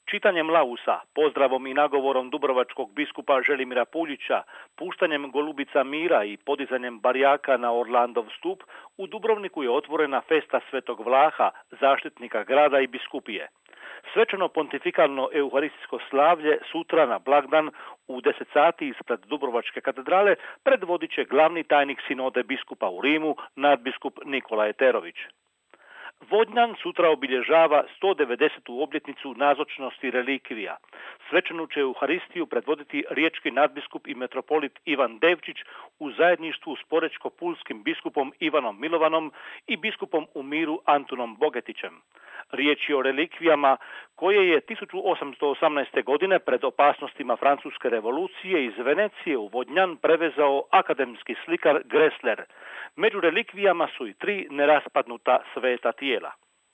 Čitanjem lausa, pozdravom i nagovorom dubrovačkog biskupa Želimira Puljića, puštanjem golubica mira i podizanjem barjaka na Orlandov stup, u Dubrovniku je otvorena festa Svetog Vlaha, zaštitnika grada i biskupije. Svečano pontifikalno euharistijsko slavlje sutra na blagdan u 10 sati ispred Dubrovačke katedrale predvodit će glavni tajnik sinode biskupa u Rimu, nadbiskup Nikola Eterović. Vodnjan sutra obilježava 190. obljetnicu nazočnosti relikvija. Svečanu će Euharistiju predvoditi riječki nadbiskup i metropolit Ivan Devčić u zajedništvu s porečko-pulskim biskupom Ivanom Milovanom i biskupom u miru Antunom Bogetićem. Riječ je o relikvijama koje je 1818. godine pred opasnostima Francuske revolucije iz Venecije u Vodnjan prevezao akademski slikar Gressler. Među relikvijama su i 3 neraspadnuta sveta tijela.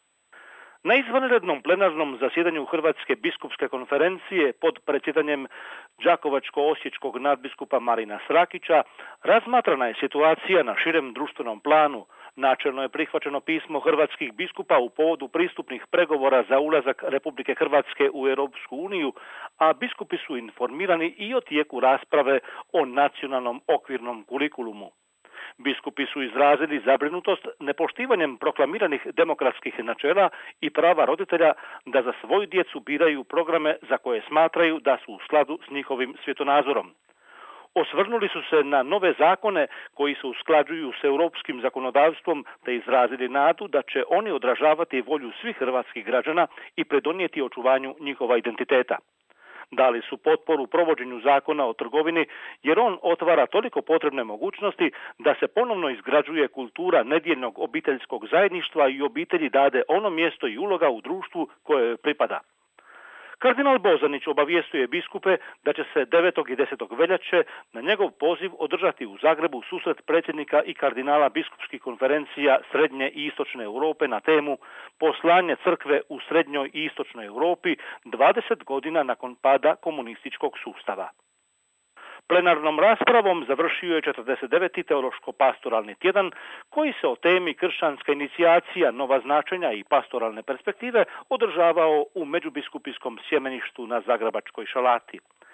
Na izvanrednom plenarnom zasjedanju Hrvatske biskupske konferencije pod predsjedanjem đakovačko-osječkog nadbiskupa Marina Srakića razmatrana je situacija na širem društvenom planu. Načelno je prihvaćeno pismo hrvatskih biskupa u povodu pristupnih pregovora za ulazak Republike Hrvatske u Europsku uniju, a biskupi su informirani i o tijeku rasprave o nacionalnom okvirnom kurikulumu. Biskupi su izrazili zabrinutost nepoštivanjem proklamiranih demokratskih načela i prava roditelja da za svoju djecu biraju programe za koje smatraju da su u skladu s njihovim svjetonazorom. Osvrnuli su se na nove zakone koji se usklađuju s europskim zakonodavstvom te izrazili nadu da će oni odražavati volju svih hrvatskih građana i pridonijeti očuvanju njihova identiteta. Dali su potporu provođenju zakona o trgovini jer on otvara toliko potrebne mogućnosti da se ponovno izgrađuje kultura nedjeljnog obiteljskog zajedništva i obitelji dade ono mjesto i uloga u društvu koje joj pripada. Kardinal Bozanić obavijestuje biskupe da će se 9. i 10. veljače na njegov poziv održati u Zagrebu susret predsjednika i kardinala biskupskih konferencija Srednje i Istočne Europe na temu Poslanje crkve u Srednjoj i Istočnoj Europi 20 godina nakon pada komunističkog sustava. Plenarnom raspravom završio je 49. teološko-pastoralni tjedan koji se o temi kršćanska inicijacija, nova značenja i pastoralne perspektive održavao u Međubiskupijskom sjemeništu na Zagrebačkoj Šalati.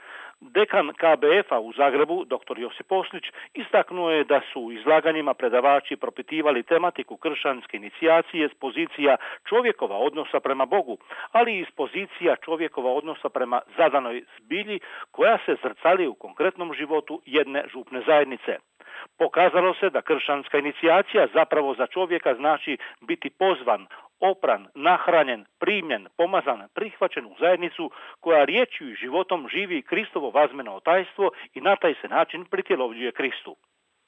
Dekan KBF-a u Zagrebu, dr. Josip Oslić, istaknuo je da su u izlaganjima predavači propitivali tematiku kršćanske inicijacije s pozicija čovjekova odnosa prema Bogu, ali i iz pozicija čovjekova odnosa prema zadanoj zbilji koja se zrcali u konkretnom životu jedne župne zajednice. Pokazalo se da kršćanska inicijacija zapravo za čovjeka znači biti pozvan, opran, nahranjen, primljen, pomazan, prihvaćen u zajednicu koja riječju i životom živi Kristovo vazmeno tajstvo i na taj se način pritjelovljuje Kristu.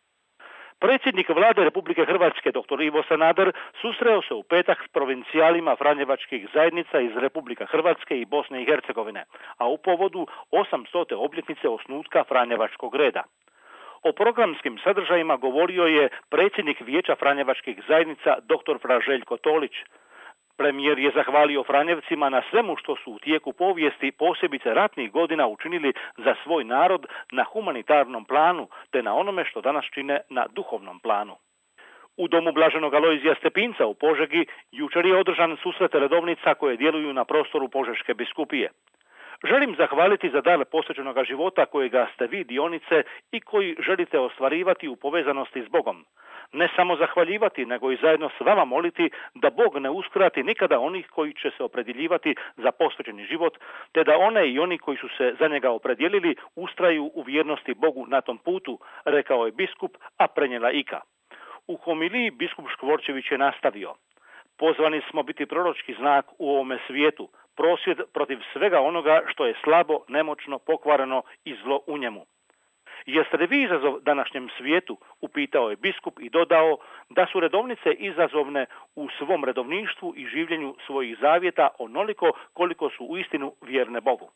Predsjednik vlade Republike Hrvatske, dr. Ivo Sanader, susreo se u petak s provincijalima franjevačkih zajednica iz Republike Hrvatske i Bosne i Hercegovine, a u povodu 800. obljetnice osnutka franjevačkog reda. O programskim sadržajima govorio je predsjednik Vijeća franjevačkih zajednica dr. Fra Željko Tolić. Premijer je zahvalio Franjevcima na svemu što su u tijeku povijesti, posebice ratnih godina, učinili za svoj narod na humanitarnom planu, te na onome što danas čine na duhovnom planu. U domu Blaženog Alojzija Stepinca u Požegi jučer je održan susret redovnica koje djeluju na prostoru Požeške biskupije. Želim zahvaliti za dar posvećenoga života kojega ste vi dionice i koji želite ostvarivati u povezanosti s Bogom. Ne samo zahvaljivati, nego i zajedno s vama moliti da Bog ne uskrati nikada onih koji će se opredjeljivati za posvećeni život, te da one i oni koji su se za njega opredjelili ustraju u vjernosti Bogu na tom putu, rekao je biskup, a prenijela Ika. U homiliji biskup Škvorčević je nastavio: pozvani smo biti proročki znak u ovome svijetu, prosvjed protiv svega onoga što je slabo, nemoćno, pokvareno i zlo u njemu. Jeste li vi izazov današnjem svijetu? Upitao je biskup i dodao da su redovnice izazovne u svom redovništvu i življenju svojih zavjeta onoliko koliko su uistinu vjerne Bogu.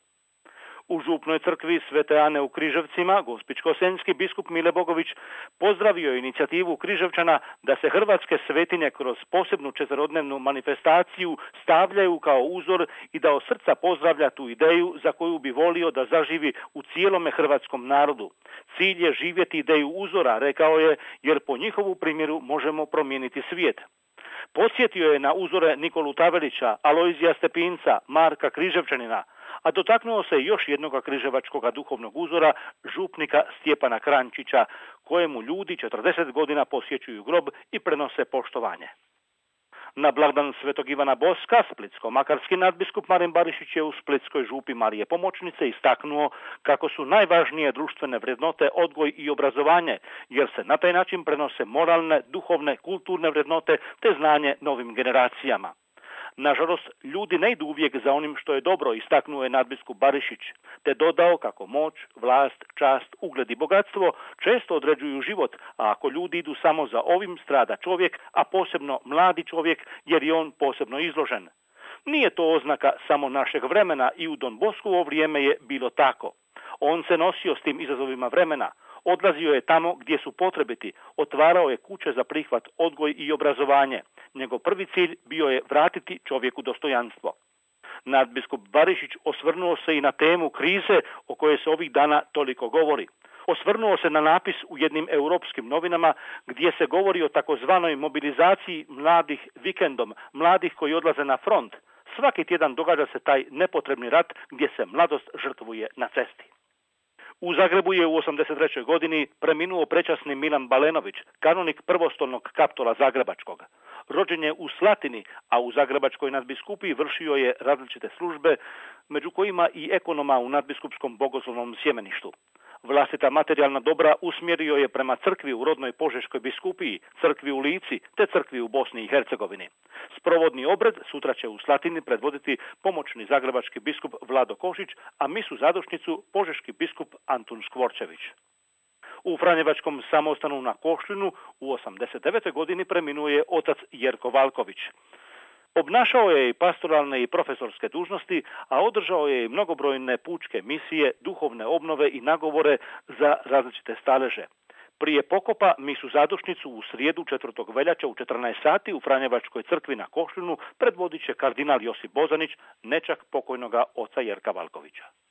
U župnoj crkvi Svete Ane u Križevcima gospićko-senjski biskup Mile Bogović pozdravio inicijativu Križevčana da se hrvatske svetinje kroz posebnu četverodnevnu manifestaciju stavljaju kao uzor i da od srca pozdravlja tu ideju za koju bi volio da zaživi u cijelome hrvatskom narodu. Cilj je živjeti ideju uzora, rekao je, jer po njihovu primjeru možemo promijeniti svijet. Podsjetio je na uzore Nikolu Tavelića, Alojzija Stepinca, Marka Križevčanina, a dotaknuo se još jednoga križevačkog duhovnog uzora, župnika Stjepana Krančića, kojemu ljudi 40 godina posjećuju grob i prenose poštovanje. Na blagdan Svetog Ivana Boska, splitsko-makarski nadbiskup Marin Barišić je u splitskoj župi Marije Pomoćnice istaknuo kako su najvažnije društvene vrednote odgoj i obrazovanje, jer se na taj način prenose moralne, duhovne, kulturne vrednote te znanje novim generacijama. Nažalost, ljudi ne idu uvijek za onim što je dobro, istaknuo je nadbiskup Barišić, te dodao kako moć, vlast, čast, ugled i bogatstvo često određuju život, a ako ljudi idu samo za ovim, strada čovjek, a posebno mladi čovjek, jer je on posebno izložen. Nije to oznaka samo našeg vremena i u Don Boskovo vrijeme je bilo tako. On se nosio s tim izazovima vremena. Odlazio je tamo gdje su potrebiti, otvarao je kuće za prihvat, odgoj i obrazovanje. Njegov prvi cilj bio je vratiti čovjeku dostojanstvo. Nadbiskup Barišić osvrnuo se i na temu krize o kojoj se ovih dana toliko govori. Osvrnuo se na napis u jednim europskim novinama gdje se govori o takozvanoj mobilizaciji mladih vikendom, mladih koji odlaze na front. Svaki tjedan događa se taj nepotrebni rat gdje se mladost žrtvuje na cesti. U Zagrebu je u 83. godini preminuo prečasni Milan Balenović, kanonik prvostolnog kaptola Zagrebačkog. Rođen je u Slatini, a u Zagrebačkoj nadbiskupiji vršio je različite službe, među kojima i ekonoma u nadbiskupskom bogoslovnom sjemeništu. Vlastita materijalna dobra usmjerio je prema crkvi u rodnoj Požeškoj biskupiji, crkvi u Lici te crkvi u Bosni i Hercegovini. Sprovodni obred sutra će u Slatini predvoditi pomoćni zagrebački biskup Vlado Košić, a misu zadušnicu požeški biskup Antun Škvorčević. U Franjevačkom samostanu na Košljinu u 89. godini preminuo je otac Jerko Valković. Obnašao je i pastoralne i profesorske dužnosti, a održao je i mnogobrojne pučke misije, duhovne obnove i nagovore za različite staleže. Prije pokopa misu zadušnicu u srijedu 4. veljače u 14 sati u Franjevačkoj crkvi na Košljinu predvodit će kardinal Josip Bozanić, nečak pokojnoga oca Jerka Valkovića.